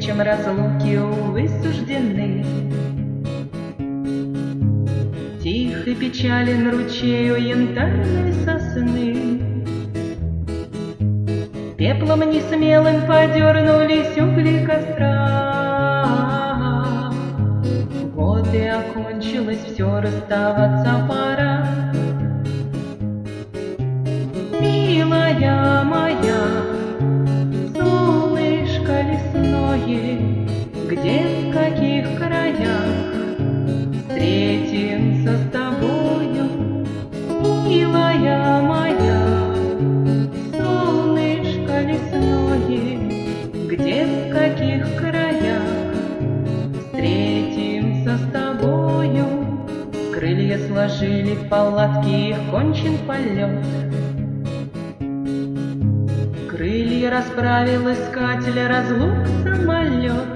встречам разлуки, увы, суждены. Тих и печален ручей у янтарной сосны. Пеплом несмелым подернулись угли костра. Вот и окончилось все, расставаться пора. Милая моя, солнышко лесное, где, в каких краях встретимся с тобою, милая моя, солнышко лесное, где, в каких краях встретимся с тобою. Крылья сложили в палатки, их кончен полет. Крылья расправил искатель разлук самолет.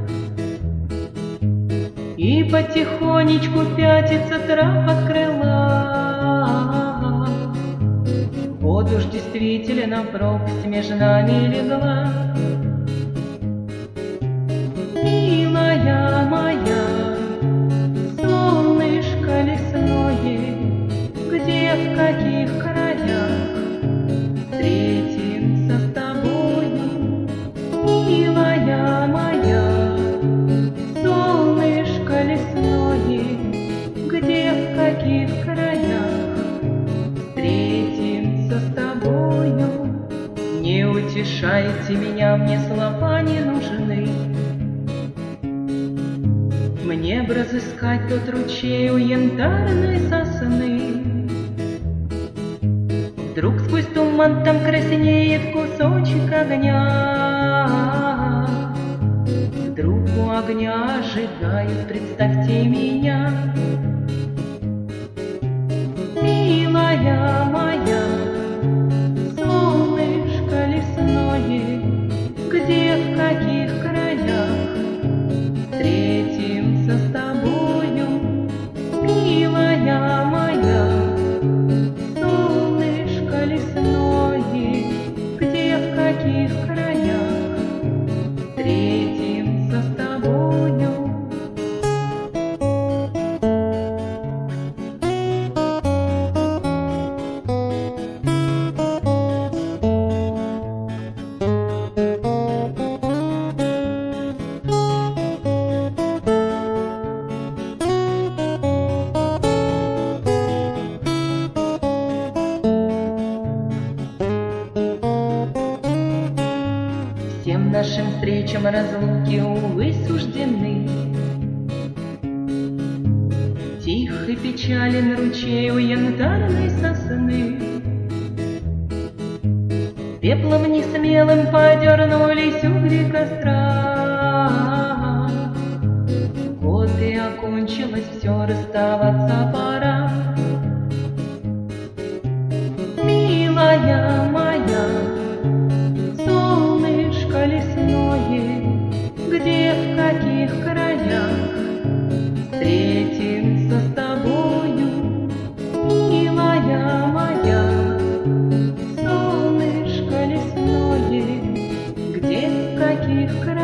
И потихонечку пятится трап от крыла. Вот уж действительно пропасть между нами легла. Милая моя, солнышко лесное, где, в каких краях встретимся с тобою, милая моя, солнышко лесное, где, в каких краях встретимся с тобою. Не утешайте меня, мне слова не нужны. Мне б разыскать тот ручей у янтарной сосны. Вдруг сквозь туман там краснеет кусочек огня. Вдруг у огня ожидают, представьте меня. Милая моя, солнышко лесное, где, в каких краях встретимся с тобою, милая моя, солнышко лесное, где, в каких краях встретимся с тобою. Всем нашим встречам разлуки, увы, суждены. Тих и печален ручей у янтарной сосны. Пеплом несмелым подернулись угли костра. Вот и окончилось все, расставаться пора. Милая моя, солнышко лесное, где, в каких краях встретимся с тобою, милая моя, солнышко лесное, где, в каких краях